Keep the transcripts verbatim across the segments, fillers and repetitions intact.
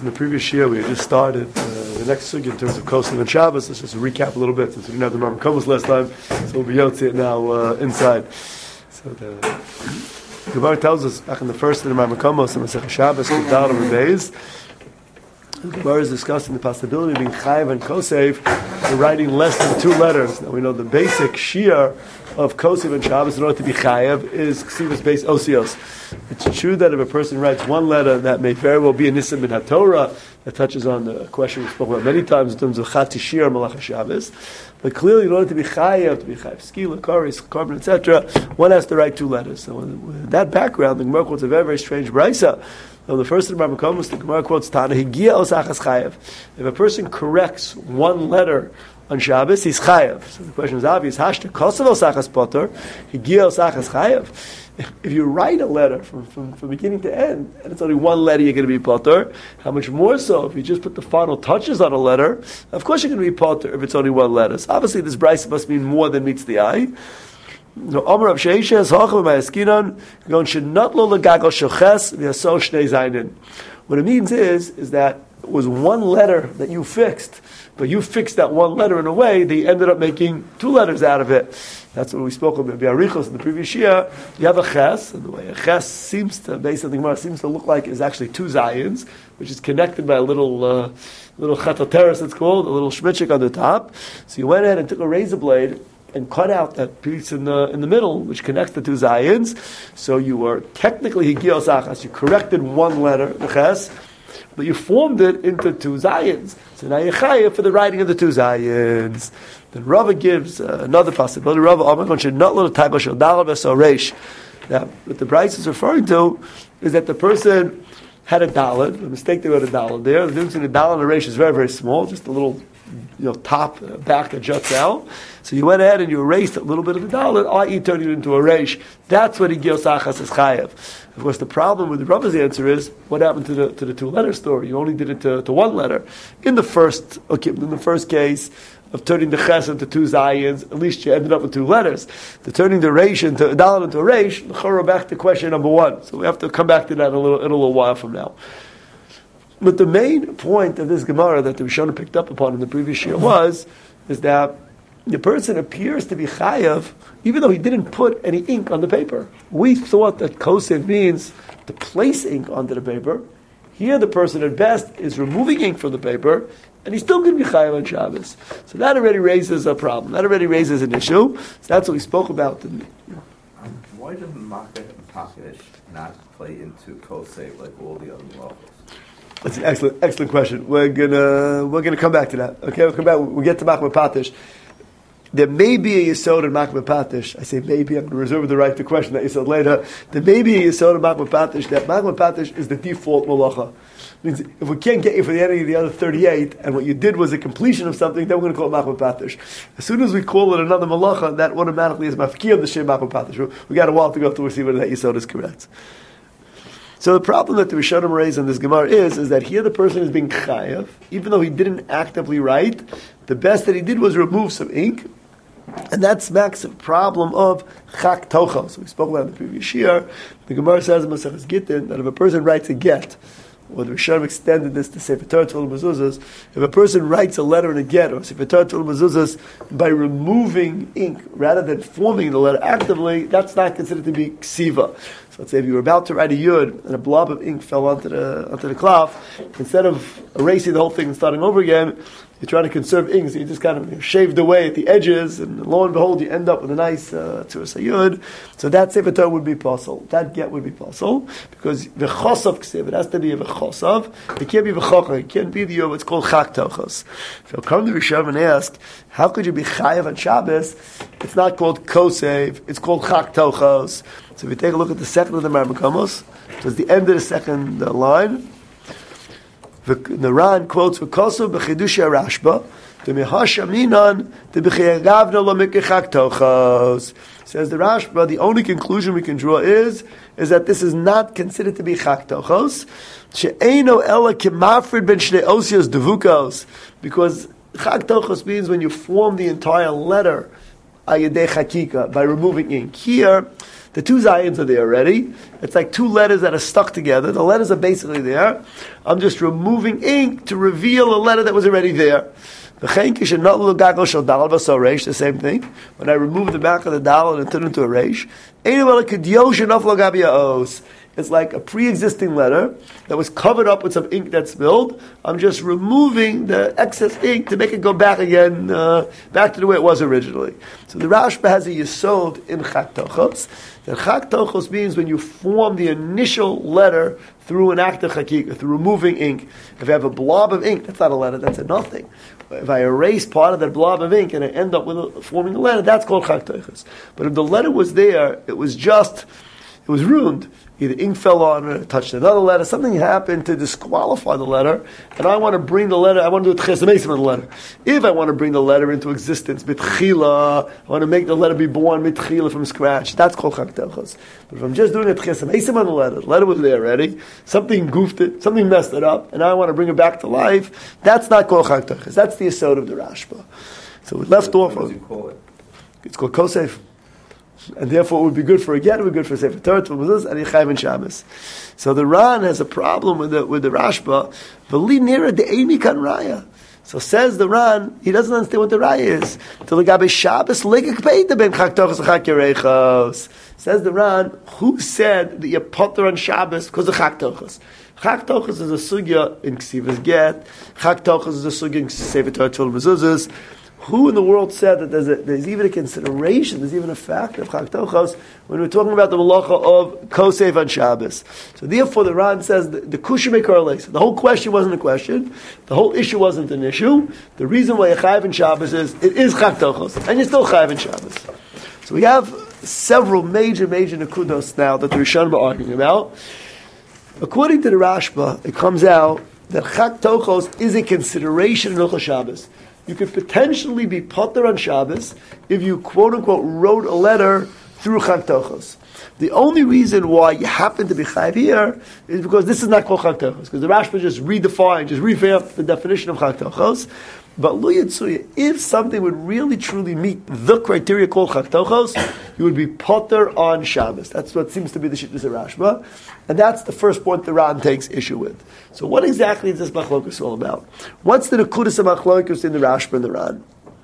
in the previous year we had just started uh, the next sugya in terms of Kosev and Shabbos. Let's just recap a little bit since we didn't have the Rambam Komos last time, so we'll be able to see it now uh, inside. So the Gemara tells us back in the first of the Rambam Komos in Masechet Shabbos, Kedar and Beis, the Gemara is discussing the possibility of being Chayav and Kosev for writing less than two letters. Now we know the basic shiur of Kosev and Shabbos in order to be Chayav is Ksivas based Osios. It's true that if a person writes one letter, that may very well be a Nisim min HaTorah. That touches on the question we spoke about many times in terms of Chati Shir, Malach Shabbos. But clearly, in order to be Chayav, to be Chayav Skila, Karis, Carbon, et cetera, one has to write two letters. So with that background, the Gemara quotes a very, very strange brisa. So the first of the Rambam Komos, the Gemara quotes Tana, Higia Osachas Chayav. If a person corrects one letter on Shabbos, he's Chayav. So the question is obvious. Hashta Kosev Osachas Potter, Higia Osachas Chayav. If you write a letter from, from, from beginning to end, and it's only one letter, you're going to be potter. How much more so if you just put the final touches on a letter? Of course you're going to be potter if it's only one letter. So obviously this brisa must mean more than meets the eye. What it means is, is that it was one letter that you fixed, but you fixed that one letter in a way that you ended up making two letters out of it. That's what we spoke about Biarichos in the previous year. You have a ches, and the way a ches seems to, based on the Gemara, seems to look like is actually two zayins, which is connected by a little uh, little chatoteres, it's called, a little shmitchik on the top. So you went ahead and took a razor blade and cut out that piece in the in the middle, which connects the two zayins. So you were technically higios achas. You corrected one letter, the ches, but you formed it into two zayins. So now you're chayav for the writing of the two zayins. Then Rava gives uh, another possibility. Rava Amakon should not let a type of shel dalal v'so reish. Now, what the Bryce is referring to is that the person had a dalad. A mistake they wrote a dalad there. The difference between a dalad and a reish is very, very small. Just a little, you know, top uh, back that juts out. So you went ahead and you erased a little bit of the dalad, that is turned it into a reish. That's what Higios Achas is chayav. Of course, the problem with the Rava's answer is what happened to the to the two letter story. You only did it to, to one letter. In the first, okay, in the first case of turning the ches into two zayins, at least you ended up with two letters. The turning the reish into a dalad into a reish, l'chora back to question number one. So we have to come back to that in a little in a little while from now. But the main point of this Gemara that the Rishonim picked up upon in the previous year was is that the person appears to be chayav, even though he didn't put any ink on the paper. We thought that kosev means to place ink onto the paper. Here, the person at best is removing ink from the paper, and he's still going to be chayav on Shabbos. So that already raises a problem. That already raises an issue. So that's what we spoke about. In, you know. um, why doesn't Makeh and Pakish not play into kosev like all the other malachos? That's an excellent, excellent question. We're gonna we're gonna come back to that. Okay, we'll come back. We'll get to Makeh Patish. There may be a yesod in Makeh Patish. I say maybe. I'm going to reserve the right to question that yesod later. There may be a yesod in Makeh Patish that Makeh Patish is the default malacha. Means if we can't get you for the end of the other thirty-eight, and what you did was a completion of something, then we're going to call it Makeh Patish. As soon as we call it another malacha, that automatically is mafkir of the shem Makeh Patish. We got a while to go to see whether that yesod is correct. So the problem that the Rishonim raise in this Gemara is, is that here the person is being chayav, even though he didn't actively write. The best that he did was remove some ink, and that smacks a problem of chak tocha. So we spoke about it in the previous year. The Gemara says in Maseches Gittin that if a person writes a get, or the Rishonim extended this to Sefer Torah Tefillah Mezuzahs, if a person writes a letter in a get, or Sefer Torah Tefillah Mezuzahs, by removing ink rather than forming the letter actively, that's not considered to be ksiva. So let's say if you were about to write a yud and a blob of ink fell onto the onto the cloth, instead of erasing the whole thing and starting over again, you're trying to conserve ink, so you just kind of shaved away at the edges, and lo and behold, you end up with a nice uh, tzuras hayud. So that sefer Torah would be possible. That get would be possible because v'chosav ksiv. It has to be a v'chosav. It can't be v'chocha. It can't be the yud. It's called chak tochos. So come to Rishonim and ask, how could you be chayav on Shabbos? It's not called kosev. It's called chak tochos. So if we take a look at the second of the Rambam Komos, towards the end of the second uh, line, the Ran quotes v'kosav b'chidushi Rashba, the mihasha minan the b'chiyagavna lo mikechak tochos. Says the Rashba, the only conclusion we can draw is is that this is not considered to be chak tochos. She'eino ela kimafrid ben shnei osios devukos, because chak tochos means when you form the entire letter ayedei chakika by removing ink. Here, The two zayins are there already. It's like two letters that are stuck together. The letters are basically there. I'm just removing ink to reveal a letter that was already there. The same thing. When I remove the back of the dal and turn it into a reish, it's like a pre-existing letter that was covered up with some ink that spilled. I'm just removing the excess ink to make it go back again, uh, back to the way it was originally. So the Rashba has a yesod in Chak Tochos. That Chak Tochos means when you form the initial letter through an act of chakika, through removing ink. If you have a blob of ink, that's not a letter, that's a nothing. If I erase part of that blob of ink and I end up with a, forming a letter, that's called Chak Tochos. But if the letter was there, it was just, it was ruined. Either ink fell on it, touched another letter, something happened to disqualify the letter, and I want to bring the letter, I want to do a tches mesim on the letter. If I want to bring the letter into existence, mitchila, I want to make the letter be born mitchila from scratch, that's called Chak Tochos. But if I'm just doing a tches mesim on the letter, the letter was there already, something goofed it, something messed it up, and I want to bring it back to life, that's not called Chak Tochos. That's the yesod of the Rashba. So we left what, off. What does he call it? It's called Kosef. And therefore it would be good for a get, it would be good for Sefer Torah, and Yechayv and Shabbos. So the Ran has a problem with the with the Rashba. V'li nira de'emi kan raya. So says the Ran, he doesn't understand what the raya is. Till the Gabe Shabbos legek peita ben Chak Tochos and Chak Yerechos. Says the Ran, who said that you potter on Shabbos because of Chak Tochos? Chak Tochos is a sugya in Ksivas Get. Chak Tochos is a sugya in Sefer Torah Tefillah Mezuzahs. Who in the world said that there's, a, there's even a consideration, there's even a factor of Chak Tochos when we're talking about the malacha of Kosef on Shabbos? So therefore the Ran says the, the kusha may correlate. The whole question wasn't a question. The whole issue wasn't an issue. The reason why you're Chayav in Shabbos is it is Chak Tochos, and you're still Chayav in Shabbos. So we have several major, major nekudos now that the Rishonim are arguing about. According to the Rashba, it comes out that Chak Tochos is a consideration in Hilchos Shabbos. You could potentially be potter on Shabbos if you quote-unquote wrote a letter through Chak Tochos. The only reason why you happen to be chayav here is because this is not called Chak Tochos, because the Rashba just redefined, just revamped the definition of Chak Tochos. But Lu Yitzuya, if something would really truly meet the criteria called Chak Tochos, you would be potter on Shabbos. That's what seems to be the shittus of Rashba. And that's the first point the Ran takes issue with. So what exactly is this machlokus all about? What's the nekudas of machlokus in the Rashba and the Ran?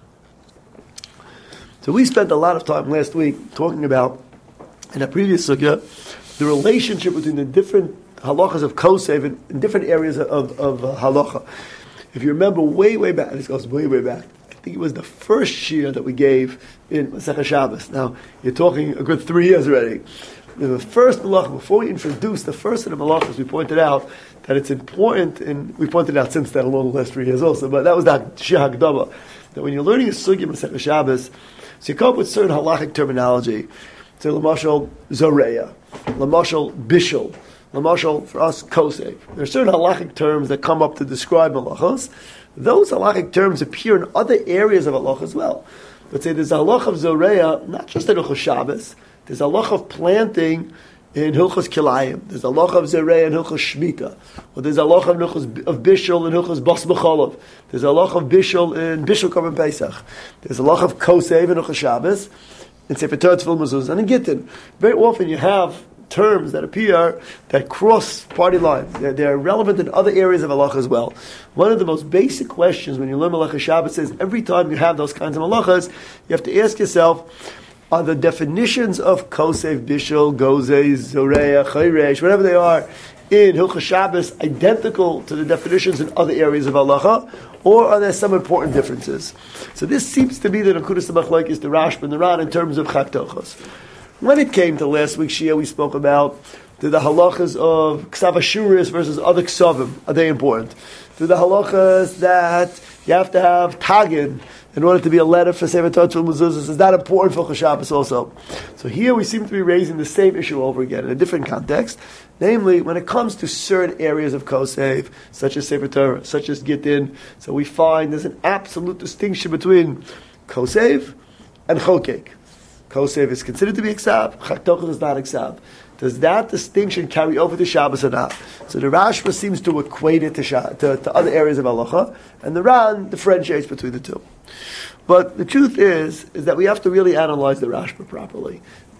So we spent a lot of time last week talking about, in a previous sugya, the relationship between the different halachas of Kosef in, in different areas of, of, of uh, halacha. If you remember way, way back, this goes way, way back, I think it was the first shir that we gave in Masechah Shabbos. Now, you're talking a good three years already. The first halacha, before we introduced the first of the halachas, we pointed out that it's important, and we pointed out since then along the last three years also, but that was the shir hagdama, that when you're learning a sugya in Masechah Shabbos, so you come up with certain halachic terminology. So, l'mashal zoreya, l'mashal bishul, l'mashal for us kosef. There are certain halachic terms that come up to describe halachos. Those halachic terms appear in other areas of halach as well. Let's say there's a halach of zoreya, not just in Hilchos Shabbos. There's a halach of planting in Hilchos Kilayim. There's a halach of zoreya in Hilchos Shmita. Or there's a halach of, of bishul in Hilchos Bas B'cholov. There's a halach of bishul in Bishul Korban Pesach. There's a halach of kosef in Hilchos Shabbos. In Sefer Torah Tefillah Mezuzahs and in Gittin. Very often you have terms that appear that cross party lines. They're, they're relevant in other areas of halacha as well. One of the most basic questions when you learn Malacha Shabbos is every time you have those kinds of halachas, you have to ask yourself, are the definitions of Kosef, Bishul, Gozeh, Zoreya, Chayresh, whatever they are, in Hilchos Shabbos identical to the definitions in other areas of halacha, or are there some important differences? So this seems to be the nekudas machlokes is the Rashba and the Ran in terms of Chak Tochos. When it came to last week's shia, we spoke about do the halachas of Ksav Ashuris versus other Ksavim, are they important? Do the halachas that you have to have Tagin in order to be a letter for Sefer Torah Tefillah Mezuzahs, is that important for Shabbos also? So here we seem to be raising the same issue over again in a different context. Namely, when it comes to certain areas of Kosef, such as Sefer Torah, such as Gittin, so we find there's an absolute distinction between Kosef and Chokek. Kosef is considered to be Iksav, Chak Tochos is not Iksav. Does that distinction carry over to Shabbos or not? So the Rashba seems to equate it to, to, to other areas of halacha, and the Ran differentiates between the two. But the truth is, is that we have to really analyze the Rashba properly.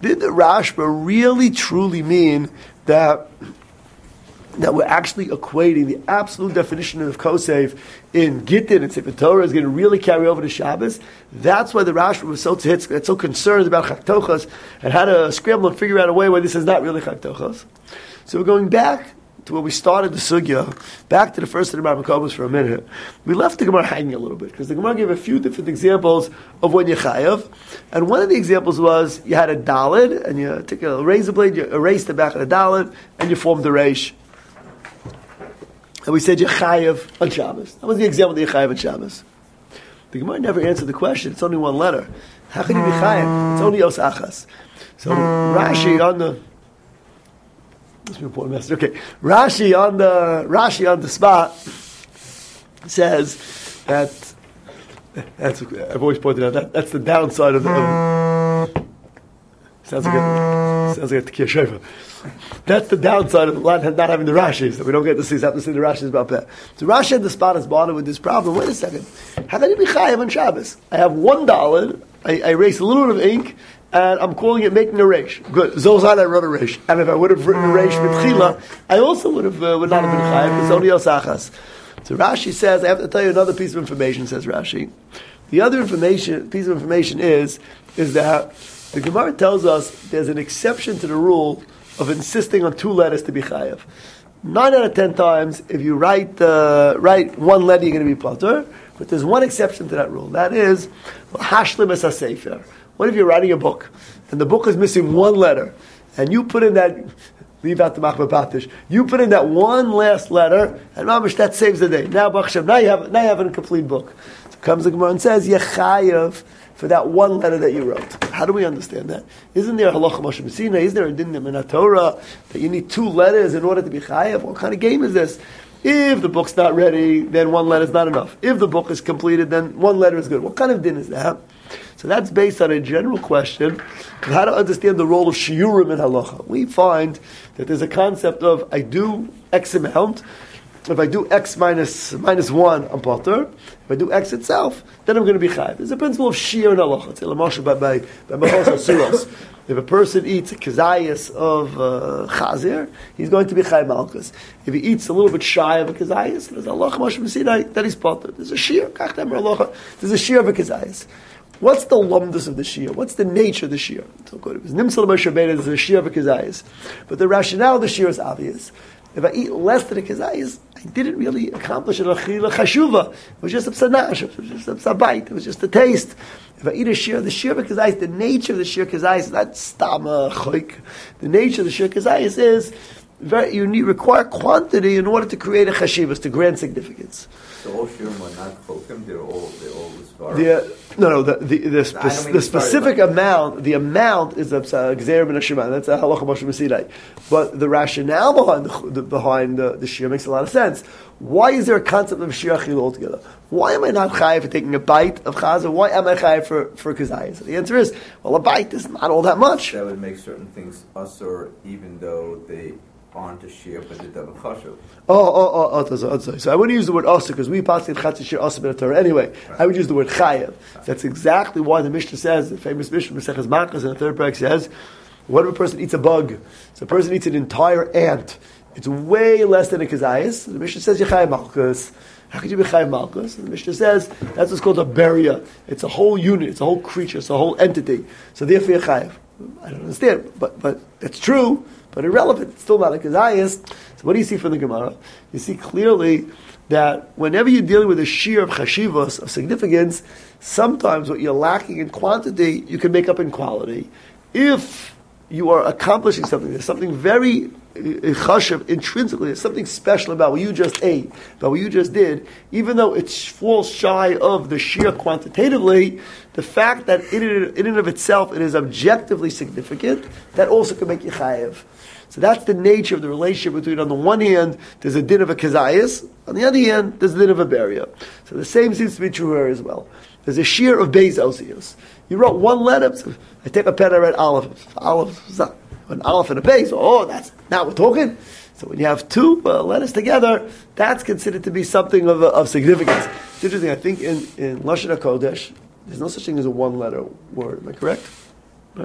Did the Rashba really truly mean that that we're actually equating the absolute definition of Kosef in Gittin and Sefer Torah is going to really carry over to Shabbos? That's why the Rashba was so tzitz, so concerned about Chaktochas and had to scramble and figure out a way why this is not really Chaktochas. So we're going back to where we started the sugya, back to the first of the Marmakobos for a minute. We left the Gemara hanging a little bit because the Gemara gave a few different examples of when you chayav, and one of the examples was you had a dalid and you took a razor blade, you erased the back of the dalid, and you formed the reish. And we said you chayav on Shabbos. That was the example that you chayav on Shabbos. The Gemara never answered the question. It's only one letter. How can you be chayav? It's only os achas. So Rashi on the That's an important message. Okay, Rashi on the Rashi on the spot says that that's I've always pointed out that that's the downside of the. Of, sounds like a, sounds like a Tekiah Shofar. That's the downside of not having the Rashis, that we don't get to see. Have to see the Rashis about that. So Rashi on the spot is bothered with this problem. Wait a second, how can you be chayav on Shabbos? I have one dollar. I, I erase a little bit of ink. And I'm calling it making a reish. Good. Zolzad, I wrote a reish. And if I would have written a reish with chila, I also would have uh, would not have been chayav. It's only osachas. So Rashi says, I have to tell you another piece of information. Says Rashi, the other information piece of information is is that the Gemara tells us there's an exception to the rule of insisting on two letters to be chayav. Nine out of ten times, if you write uh, write one letter, you're going to be patur. But there's one exception to that rule. That is hashlim es hasefer. What if you're writing a book, and the book is missing one letter, and you put in that, leave out the machma patish, you put in that one last letter, and mamish, that saves the day. Now, b'achshav, now you have, now you have a complete book. So comes the Gemara and says, yechayev, for that one letter that you wrote. How do we understand that? Isn't there a halacha Moshe Messina? Isn't there a din in Torah that you need two letters in order to be chayev? What kind of game is this? If the book's not ready, then one letter is not enough. If the book is completed, then one letter is good. What kind of din is that? So that's based on a general question of how to understand the role of shiurim in halacha. We find that there's a concept of I do X amount. If I do X minus minus one, I'm potter. If I do X itself, then I'm going to be chayav. There's a principle of shiur in halacha. It's l'mashal by by by Machos Asuros. If a person eats a kazayas of uh, chazir, he's going to be chayav malchus. If he eats a little bit shy of a kazayas, there's a halacha Moshe Messina that he's potter. There's a shiur. Kach demer halacha. There's a shiur of a kazayas. What's the lumdus of the shir? What's the nature of the shir? So good. It was nimsal Moshe Rabbeinu. There's a shir of a kazayas, but the rationale of the shir is obvious. If I eat less than a kazayas, I didn't really accomplish an achila chashuva. It was just a psanash. It was just a psabait. It was just a taste. If I eat a shir, the shir of a kazayas, the nature of the shir kazayas is not stama choik. The nature of the shir kazayas is very, you need require quantity in order to create a chashivas, to grant significance. So all shirim are not chokim. They're all they're all the the, no, no. The the, the, spe- the specific amount, the amount is a gzeir ben hashema. That's a halacha Moshe Messina. But the rationale behind the, the behind the, the shir makes a lot of sense. Why is there a concept of shir achil altogether? Why am I not chayiv for taking a bite of chaza? Why am I chayiv for for kazayas? The answer is, well, a bite is not all that much. That would make certain things usur, even though they aren't a shir, but they're double chashuv. Oh, oh, oh, oh, oh, oh, so I wouldn't use the word usur because we pass in chatzi shir usur ben Torah anyway. Right. I would use the word chayev. Right. That's exactly why the Mishnah says, the famous Mishnah, Maseches Makkos, in the third parak says, what if a person eats a bug? So a person eats an entire ant. It's way less than a kazayas. The Mishnah says, Yechayev Malchus. How could you be chayev Malchus? And the Mishnah says, that's what's called a beria. It's a whole unit, it's a whole creature, it's a whole entity. So therefore you're chayev. I don't understand, but but it's true, but irrelevant. It's still not a kazayas. So what do you see from the Gemara? You see clearly that whenever you're dealing with a shear of chashivos, of significance, sometimes what you're lacking in quantity, you can make up in quality. If you are accomplishing something, there's something very chashiv intrinsically, there's something special about what you just ate, about what you just did, even though it falls shy of the sheer quantitatively, the fact that in, in and of itself it is objectively significant, that also can make you chayev. So that's the nature of the relationship between, on the one hand, there's a din of a kazayas, on the other hand, there's a din of a beria. So the same seems to be true here as well. There's a shear of beis osios. You wrote one letter, so I take a pen, I write aleph. Aleph, an aleph and a beis, oh, that's, now we're talking. So when you have two uh, letters together, that's considered to be something of, uh, of significance. It's interesting, I think in, in Lashon HaKodesh, there's no such thing as a one-letter word, am I correct? Right?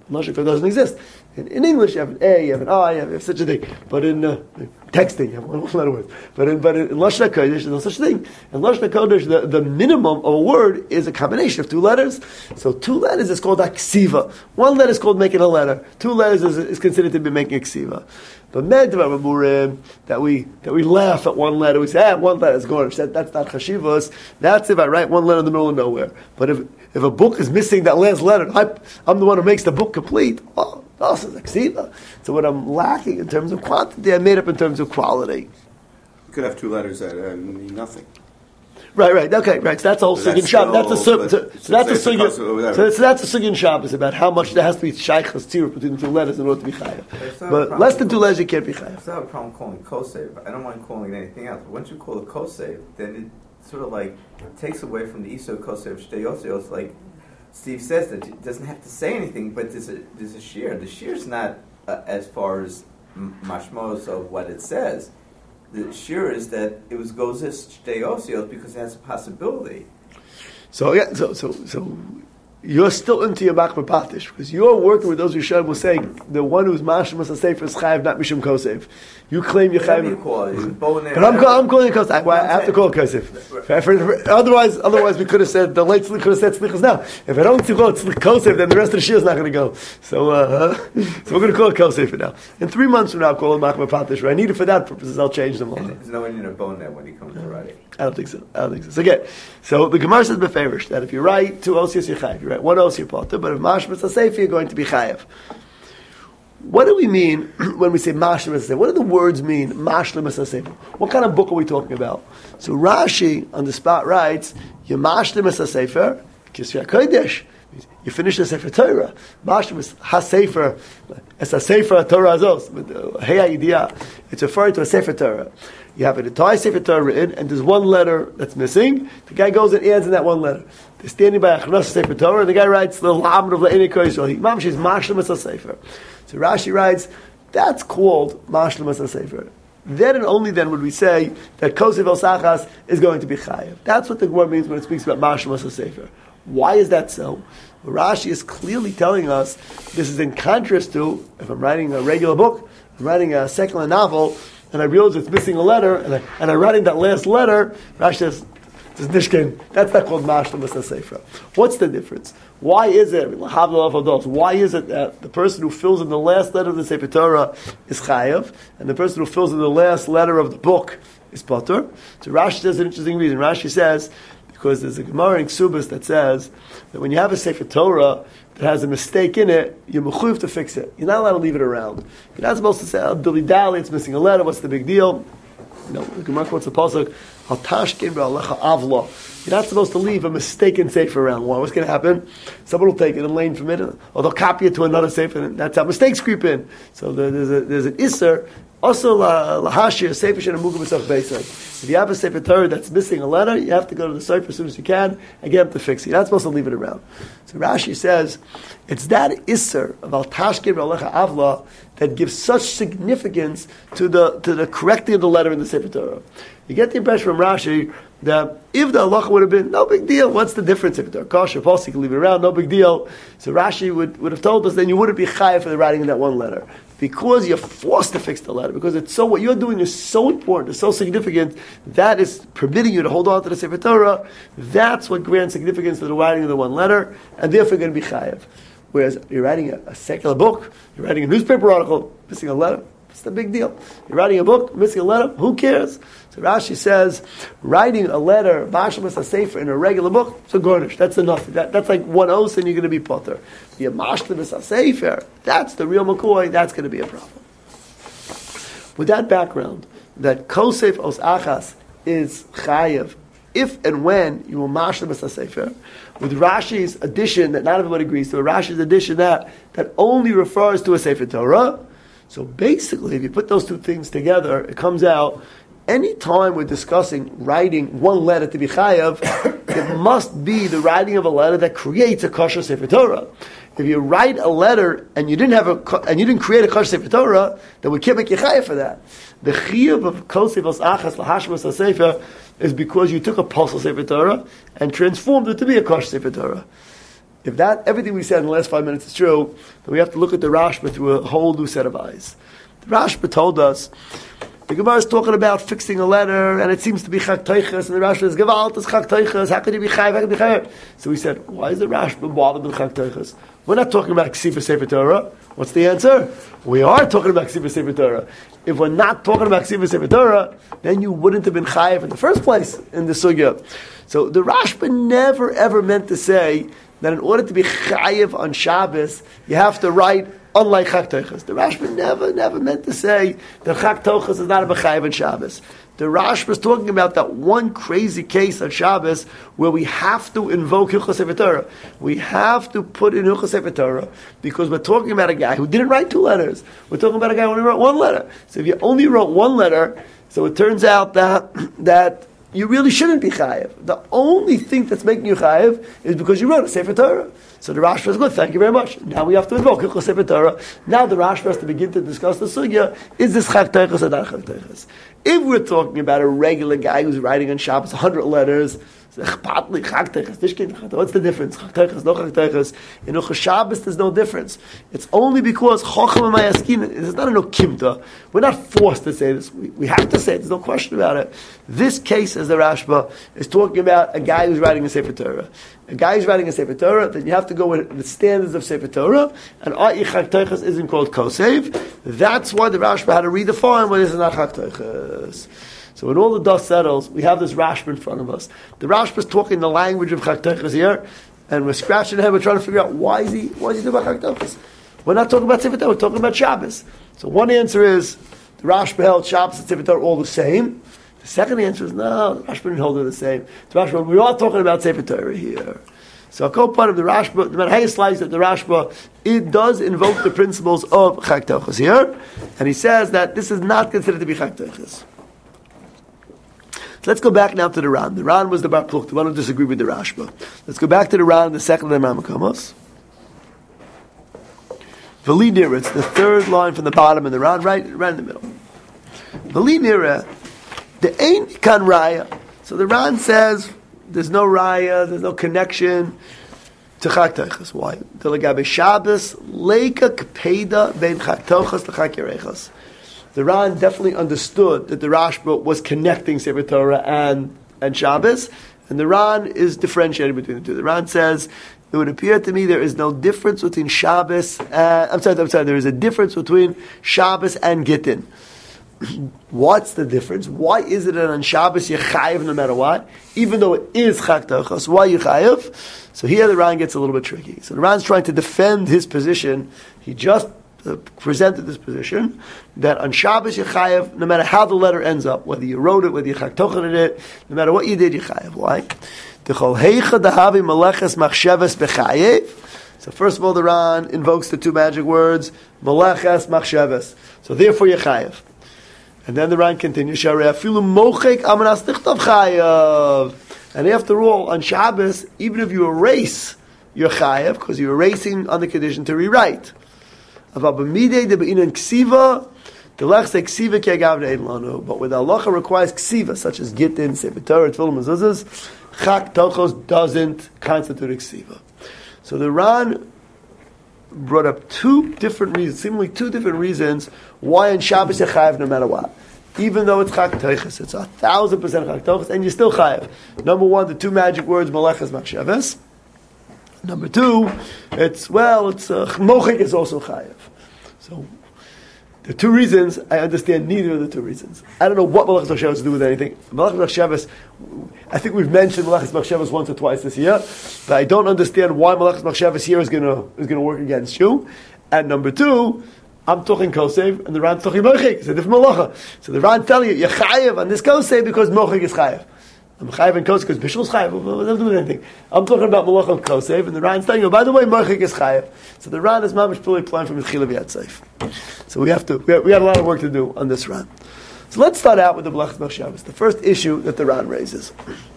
Lashon Kodesh doesn't exist. In, in English, you have an A, you have an I, you have, you have such a thing. But in uh, texting, you have one, one letter words. But in, but in Lashon Kodesh, there's no such thing. In Lashon Kodesh, the, the minimum of a word is a combination of two letters. So two letters is called a ksiva. One letter is called making a letter. Two letters is, is considered to be making a ksiva. But medvar murim, that we that we laugh at one letter, we say, ah, one letter is gorgeous. That, that's not chashivos. That's if I write one letter in the middle of nowhere. But if if a book is missing that last letter, I, I'm the one who makes the book complete. Oh, this is a ksiva. So what I'm lacking in terms of quantity, I made up in terms of quality. You could have two letters that uh, mean nothing. Right, right, okay, right. So that's all Sugin Shabbos. That's a so, so, so that's a Sugin. So, so that's a Sugin Shabbos about how much there has to be shaychus tziruf between the two letters in order to be chayav. But less than two letters, you can't be chayav. I still have a problem calling kosev. I don't mind calling it anything else. But once you call it kosev, then it sort of like takes away from the iso kosev shtei osios. Like Steve says, that it doesn't have to say anything, but there's a there's a shear. The shear's not uh, as far as mashmos of what it says. The shear is that it was gozis shtei osios because it has a possibility. So yeah, so so so you're still into your makbar patish because you're working with those Rishonim who say the one who's mashmas hasefer is chayav, not mishum kosev. You claim you're chayav, you call it, but I'm, I'm calling it kosev. I, I have to call it kosev. Otherwise, otherwise we could have said the late could have said tzlichas now. If I don't call it kosev, then the rest of the shir is not going to go. So, uh, so we're going to call it kosev for now. In three months from now, I'll call it makbar patish. I need it for that purposes. I'll change them all. There's no Indian or bone there when he comes to writing. I don't think so. I don't think so. So again, so the Gemara says beferish that if you write two osios you're chayav, you write one os you're potter, but if mashmas hasefer you're going to be chayav. What do we mean when we say mashlim hasefer? What do the words mean? Mashlim hasefer. What kind of book are we talking about? So Rashi on the spot writes, "You mashlim hasefer kisya kodesh." You finish the Sefer Torah. Mashlim hasefer, as a Sefer Torah azos. Hey idea, it's referring to a Sefer Torah. You have an entire Sefer Torah written, and there's one letter that's missing. The guy goes and adds in that one letter. They're standing by Achronos Sefer Torah, and the guy writes the Lamr of Le'enei Koyisrael. He mamish is Mashlim hasefer. So Rashi writes, that's called Mashlim hasefer. Then and only then would we say that Kosev El Sachas is going to be chayav. That's what the Gemara means when it speaks about Mashlim hasefer. Why is that so? Well, Rashi is clearly telling us this is in contrast to if I'm writing a regular book, I'm writing a secular novel, and I realize it's missing a letter, and, I, and I'm writing that last letter. Rashi says, "This Nishkin, that's not called Mashlim hasefer." What's the difference? Why is it? Why is it that the person who fills in the last letter of the Sefer Torah is chayav, and the person who fills in the last letter of the book is potter? So Rashi says an interesting reason. Rashi says because there's a Gemara in Ksubas that says that when you have a Sefer Torah that has a mistake in it, you're mechuyev to fix it. You're not allowed to leave it around. You're not supposed to say, oh, dilly dally, it's missing a letter, what's the big deal? You know, the Gemara quotes a pasuk, Al tashkin b'alecha avla. You're not supposed to leave a mistaken sefer around. Why? What's going to happen? Someone will take it and lane from it, or they'll copy it to another sefer, and that's how mistakes creep in. So there's a, there's an isser. Also, lahashir sefer shenamugah b'sach beisai. If you have a sefer Torah that's missing a letter, you have to go to the sefer as soon as you can and get them to fix it. You're not supposed to leave it around. So Rashi says it's that isser of al tashkin b'alecha avla that gives such significance to the to the correcting of the letter in the sefer Torah. You get the impression from Rashi that if the halacha would have been, no big deal, what's the difference if they're kosher, false, you can leave it around, no big deal. So Rashi would, would have told us then you wouldn't be chayav for the writing in that one letter. Because you're forced to fix the letter, because it's so, what you're doing is so important, it's so significant, that is permitting you to hold on to the Sefer Torah, that's what grants significance to the writing of the one letter, and therefore you're going to be chayav. Whereas you're writing a, a secular book, you're writing a newspaper article, missing a letter, it's the big deal. You're writing a book, missing a letter, who cares? So Rashi says, writing a letter, Mashlim hasefer, in a regular book, it's a garnish. That's enough. That, that's like one os and you're going to be potter. The Mashlim hasefer, that's the real McCoy, that's going to be a problem. With that background, that Kosef os achas is chayev, if and when you will Mashlim hasefer, with Rashi's addition that not everybody agrees to, Rashi's addition that, that only refers to a Sefer Torah. So basically, if you put those two things together, it comes out, any time we're discussing writing one letter to be chayav, it must be the writing of a letter that creates a kosher Sefer Torah. If you write a letter and you didn't have a and you didn't create a kosher Sefer Torah, then we can't make you chayav for that. The chiyuv of Kosef os achas lahashmas hasefer is because you took a posel Sefer Torah and transformed it to be a kosher Sefer Torah. if that everything we said in the last five minutes is true, then we have to look at the Rashba through a whole new set of eyes. The Rashba told us, the Gemara is talking about fixing a letter, and it seems to be chak teiches, and the Rashba is Gevalt is chak teiches. How could you be chayiv? How could you be chayiv? So we said, why is the Rashba bothered with chak teiches? We're not talking about ksiva sefer Torah. What's the answer? We are talking about ksiva sefer Torah. If we're not talking about ksiva sefer Torah, then you wouldn't have been chayiv in the first place in the sugya. So the Rashba never ever meant to say that in order to be chayiv on Shabbos, you have to write unlike chak teiches. The Rashba never, never meant to say that chak teiches is not a chayiv on Shabbos. The Rashba is talking about that one crazy case on Shabbos where we have to invoke Hilchos Sefer Torah. We have to put in Hilchos Sefer Torah because we're talking about a guy who didn't write two letters. We're talking about a guy who only wrote one letter. So if you only wrote one letter, so it turns out that that you really shouldn't be chayiv. The only thing that's making you chayiv is because you wrote a Sefer Torah. So the Rashba is good, thank you very much. Now we have to invoke Hilchos Sefer Torah. Now the Rashba has to begin to discuss the sugya, is this chak teiches or not chak teiches? If we're talking about a regular guy who's writing on Shabbos one hundred letters, what's the difference? Chak teiches, no chak teiches. In Hilchos Shabbos there's no difference. It's only because Chacham and Mayaskin, it's not a no kimta. We're not forced to say this. We, we have to say it, there's no question about it. This case, as the Rashba, is talking about a guy who's writing a Sefer Torah. A guy who's writing a Sefer Torah, then you have to go with the standards of Sefer Torah, and A'i Chak Teiches isn't called Kosev. That's why the Rashba had to redefine what is not Chak Teiches. So when all the dust settles, we have this Rashba in front of us. The Rashba is talking the language of Chak Teiches here, and we're scratching our head, we're trying to figure out why is he, why is he talking about Chak Teiches? We're not talking about Sefer Torah, we're talking about Shabbos. So one answer is, the Rashba held Shabbos and Sefer Torah all the same. The second answer is, no, the Rashba didn't hold it the same. The Rashba, we are talking about Sefer Torah here. So a co-part of the Rashba, no matter how you slice it, the Rashba, it does invoke the principles of Chak Teiches here, and he says that this is not considered to be Chak Teiches. So let's go back now to the Ran. The Ran was the Bar Plukta, the one who disagreed with the Rashba. Let's go back to the Ran, the second of the Ramakomos. V'li nira, it's the third line from the bottom of the Ran, right, right in the middle. V'li nira, the Ein Kan Raya. So the Ran says there's no Raya, there's no connection to Chak Teiches. Why? The Legabe Shabbos Leika Kpeda Ben Chak Teiches to Chak Yerechos. The Ran definitely understood that the Rashba was connecting Sefer Torah and and Shabbos, and the Ran is differentiating between the two. The Ran says it would appear to me there is no difference between Shabbos. Uh, I'm sorry, I'm sorry. There is a difference between Shabbos and Gittin. What's the difference? Why is it that on Shabbos you're chayiv no matter what? Even though it is chak teiches, why you chayiv? So here the Ran gets a little bit tricky. So the Ran's trying to defend his position. He just uh, presented this position that on Shabbos you're chayiv no matter how the letter ends up, whether you wrote it, whether you chak teichen it, no matter what you did, you chayiv. Why? So first of all, the Ran invokes the two magic words meleches machsheves. So therefore you're chayiv. And then the Ran continues, and after all, on Shabbos, even if you erase your chayav, because you're erasing on the condition to rewrite. But where the halacha requires ksiva, such as Gittin, Sefer Torah, Tefillah, Mezuzahs, Chak Teiches doesn't constitute ksiva. So the Ran brought up two different reasons, seemingly two different reasons why on Shabbos you're chayav no matter what. Even though it's chak teiches, it's a thousand percent chak teiches, and you're still chayav. Number one, the two magic words, meleches machsheves. Number two, it's, well, it's, uh, mochik is also chayav. So, the two reasons, I understand neither of the two reasons. I don't know what meleches machsheves has to do with anything. Meleches machsheves, I think we've mentioned meleches machsheves once or twice this year, but I don't understand why meleches machsheves here is going to is going to work against you. And number two, I'm talking kosev, and the Ran's talking mochik. It's a different malacha. So the Ran telling you, you're chayev on this kosev because mochik is chayev. I'm chayev and kosev because bishul is chayev. It doesn't do with anything. I'm talking about malacha of kosev, and the Ran's telling you, by the way, mochik is chayev. So the Ran is mamish fully planned from his chilav yatzayif. So we have to, we have, we have a lot of work to do on this Ran. So let's start out with the meleches machsheves, the first issue that the Ran raises.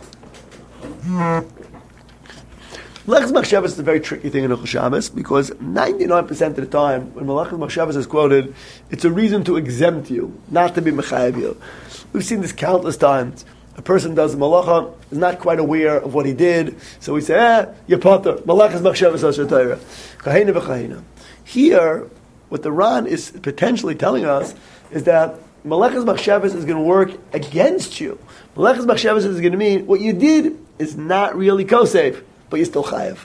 Meleches machsheves is a very tricky thing in Hilchos Shabbos because ninety-nine percent of the time when Meleches machsheves is quoted, it's a reason to exempt you, not to be mechayev you. We've seen this countless times a person does malacha, is not quite aware of what he did, so we say, eh, you're potter. Malachas machshavas asher Torah. Kahena v'chahena. Here, what the Ran is potentially telling us is that malachas machshavas is going to work against you. Malachas machshavas is going to mean what you did is not really kosev, but you're still chayav.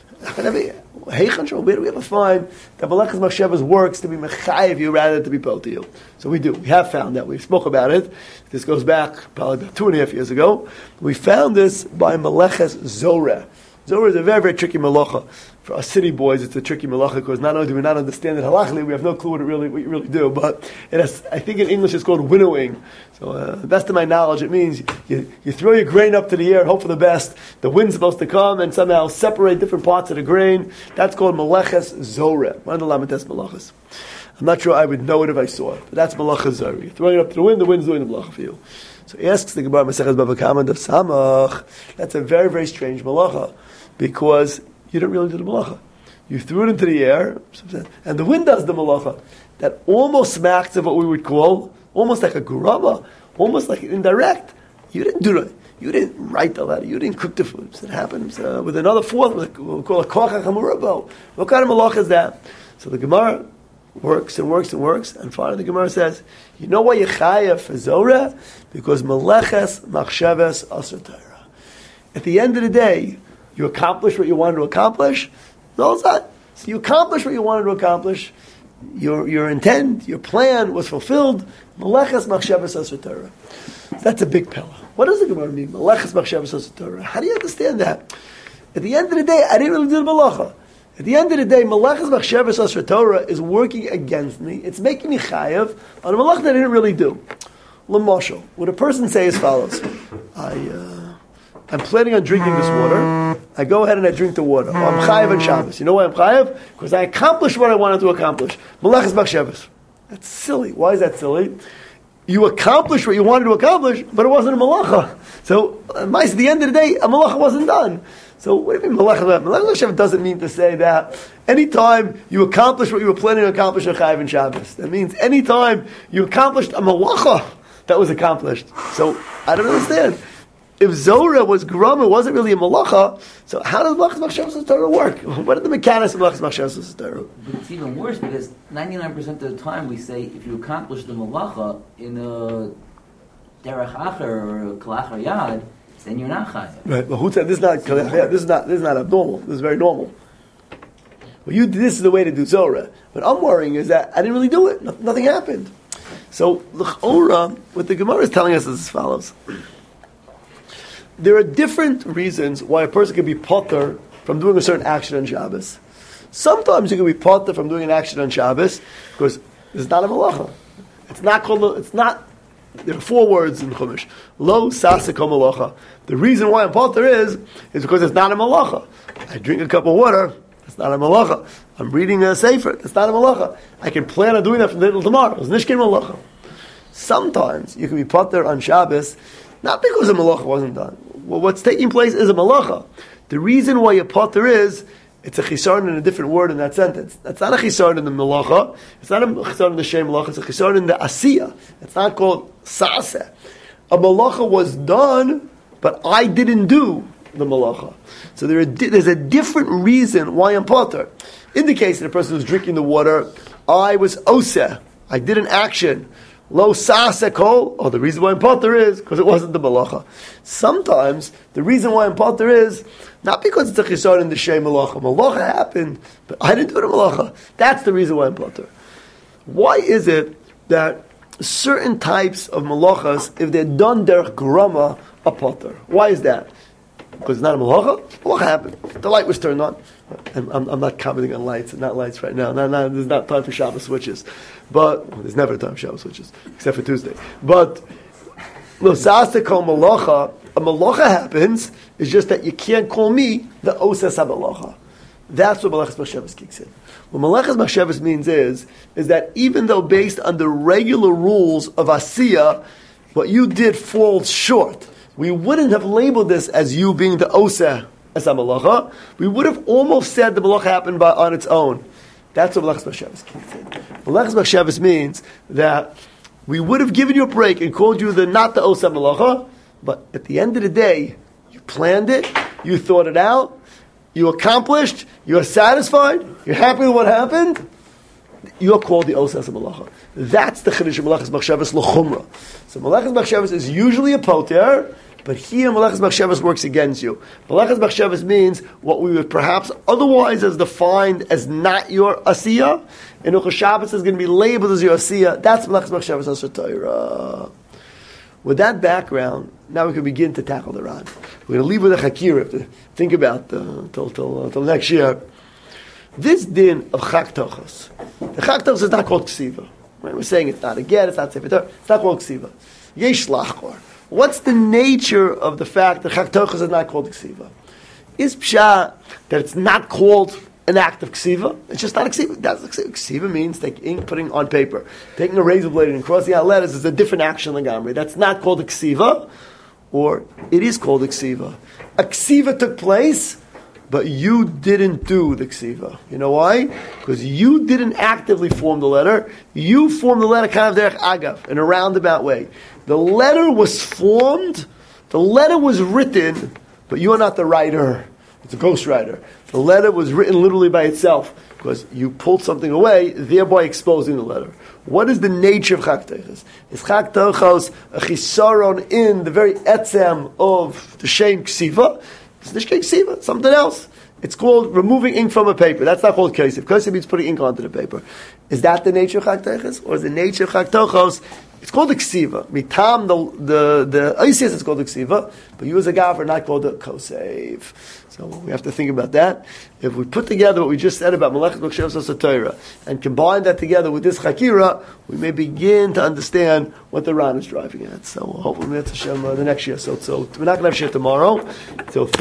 Where do we ever find that malachas machshavas works to be mechayev you rather than to be pol to you? So we do. We have found that. We spoke about it. This goes back probably about two and a half years ago. We found this by malachas zorah. Zorah is a very, very tricky malacha. For us city boys, it's a tricky malacha because not only do we not understand it halachically, we have no clue what it really, what you really do. But it has, I think in English it's called winnowing. So, uh, the best of my knowledge, it means you, you throw your grain up to the air, hope for the best. The wind's supposed to come and somehow separate different parts of the grain. That's called malachas zorah. One of the lamites malachas. I'm not sure I would know it if I saw it, but that's malachas zorah. You're throwing it up to the wind, the wind's doing the malacha for you. So he asks the Gemara Maseches Bava Kama Daf Samach. That's a very, very strange malacha because you didn't really do the malacha. You threw it into the air, and the wind does the malacha. That almost smacks of what we would call, almost like a gurama, almost like indirect. You didn't do it. You didn't write the letter. You didn't cook the food. It happens uh, with another fourth, what we call a kocha chamurabo. What kind of malacha is that? So the Gemara works and works and works, and finally the Gemara says, you know why you chayav for Zorah? Because meleches machshavas asher Torah. At the end of the day, you accomplished what you wanted to accomplish. No, it's not. So you accomplished what you wanted to accomplish. Your your intent, your plan was fulfilled. Meleches machshavas asher Torah. That's a big pillar. What does the Gemara mean? Meleches machshavas asher Torah. How do you understand that? At the end of the day, I didn't really do the malacha. At the end of the day, Malachas Machshavas Asher Torah is working against me. It's making me chayav on a malach that I didn't really do. L'moshel, would a person say as follows: I, uh, I'm planning on drinking this water. I go ahead and I drink the water. Oh, I'm chayav on Shabbos. You know why I'm chayav? Because I accomplished what I wanted to accomplish. Malachas Machshavas. That's silly. Why is that silly? You accomplished what you wanted to accomplish, but it wasn't a malacha. So, at the end of the day, a malacha wasn't done. So what do you mean malacha? Malacha doesn't mean to say that anytime you accomplish what you were planning to accomplish on Chayav and Shabbos. That means anytime you accomplished a malacha that was accomplished. So I don't understand. If Zorah was Grum, it wasn't really a malacha. So how does Malachas Machshavas Torah work? What are the mechanics of Malachas Machshavas Torah? But it's even worse because ninety-nine percent of the time we say if you accomplish the malacha in a derech acher or a kalach yad, then you're not chayav. Right, but who said this is not this is not this is not abnormal? This is very normal. Well, you this is the way to do Zorah. What I'm worrying is that I didn't really do it. No, nothing happened. So l'chora, what the Gemara is telling us is as follows: there are different reasons why a person can be potter from doing a certain action on Shabbos. Sometimes you can be potter from doing an action on Shabbos because it's not a malacha. It's not called. It's not. There are four words in Chumash. Lo sasek malacha. The reason why I'm potter is is because it's not a malacha. I drink a cup of water. It's not a malacha. I'm reading a sefer. It's not a malacha. I can plan on doing that from today till tomorrow. It's nishkin malacha. Sometimes you can be potter on Shabbos, not because a malacha wasn't done. Well, what's taking place is a malacha. The reason why you're potter is it's a chisaron in a different word in that sentence. That's not a chisaron in the malacha. It's not a chisaron in the shem malacha. It's a chisaron in the asiya. It's not called saseh. A malacha was done, but I didn't do the malacha. So there are di- there's a different reason why I'm potter. In the case of the person who's drinking the water, I was oseh. I did an action. Lo saseh kol. Oh, the reason why I'm potter is because it wasn't the malacha. Sometimes the reason why I'm potter is not because it's a chisar in the shem malacha. Malacha happened, but I didn't do the malacha. That's the reason why I'm potter. Why is it that certain types of malachas, if they're done derech grama, are potter? Why is that? Because it's not a malacha? Malacha happened. The light was turned on. I'm, I'm, I'm not commenting on lights, not lights right now. Not, not, there's not time for Shabbos switches. But, well, there's never time for Shabbos switches, except for Tuesday. But, Losasta kol malacha, a malacha happens, it's just that you can't call me the osas ha-malacha. That's what Malachas Machshavas kicks in. What Malachas Machshavas means is, is that even though based on the regular rules of Asiya, what you did falls short, we wouldn't have labeled this as you being the oseh as a malacha. We would have almost said the malacha happened by, on its own. That's what Malachas Machshavas kicks in. Malachas Machshavas means that we would have given you a break and called you the not the oseh malacha, But at the end of the day, you planned it, you thought it out, you accomplished, you are satisfied, you're happy with what happened, you're called the Osas Malacha. That's the Chiddush of Malachas Machshavas L'chumra. So Malachas Machshavas is usually a poter, but here Malachas Machshavas works against you. Malachas Machshavas means what we would perhaps otherwise as defined as not your Asiyah, and Hilchos Shabbos is going to be labeled as your Asiyah. That's Malachas Machshavas Asher Torah. With that background, now we can begin to tackle the Ran. We're going to leave with a Hakira to think about uh, till, till, uh, till next year. This din of Chak Tochos. The Chak Tochos is not called Ksiva. Right? We're saying it's not a get, it's not Sefer Torah, it's not called Ksiva. Yesh Lachor. What's the nature of the fact that Chak Tochos is not called Ksiva? Is Pshat that it's not called an act of Ksiva? It's just not a Ksiva. That's a Ksiva. Ksiva means taking ink, putting on paper. Taking a razor blade and crossing out letters is a different action than Gamri. That's not called a Ksiva, or it is called a Ksiva. A Ksiva took place, but you didn't do the Ksiva. You know why? Because you didn't actively form the letter. You formed the letter kind of derech agav, in a roundabout way. The letter was formed, the letter was written, but you are not the writer. It's a ghostwriter. The letter was written literally by itself, because you pulled something away, thereby exposing the letter. What is the nature of Chak Tochos? Is Chak Tochos a chisaron in the very etzem of the Shem Ksiva? It's the Shem Ksiva, something else. It's called removing ink from a paper. That's not called Kesef. Kesef means putting ink onto the paper. Is that the nature of Chak Tochos? Or is the nature of Chak Tochos, it's called the Ksiva. Mitam, the the the Isis is called the Ksiva, but you as a gav are not called the Kosev. So we have to think about that. If we put together what we just said about Malachas Machshavas Torah and combine that together with this Chakira, we may begin to understand what the Ran is driving at. So hopefully that's Hashem uh, the next year. So, so we're not going to have shit tomorrow. So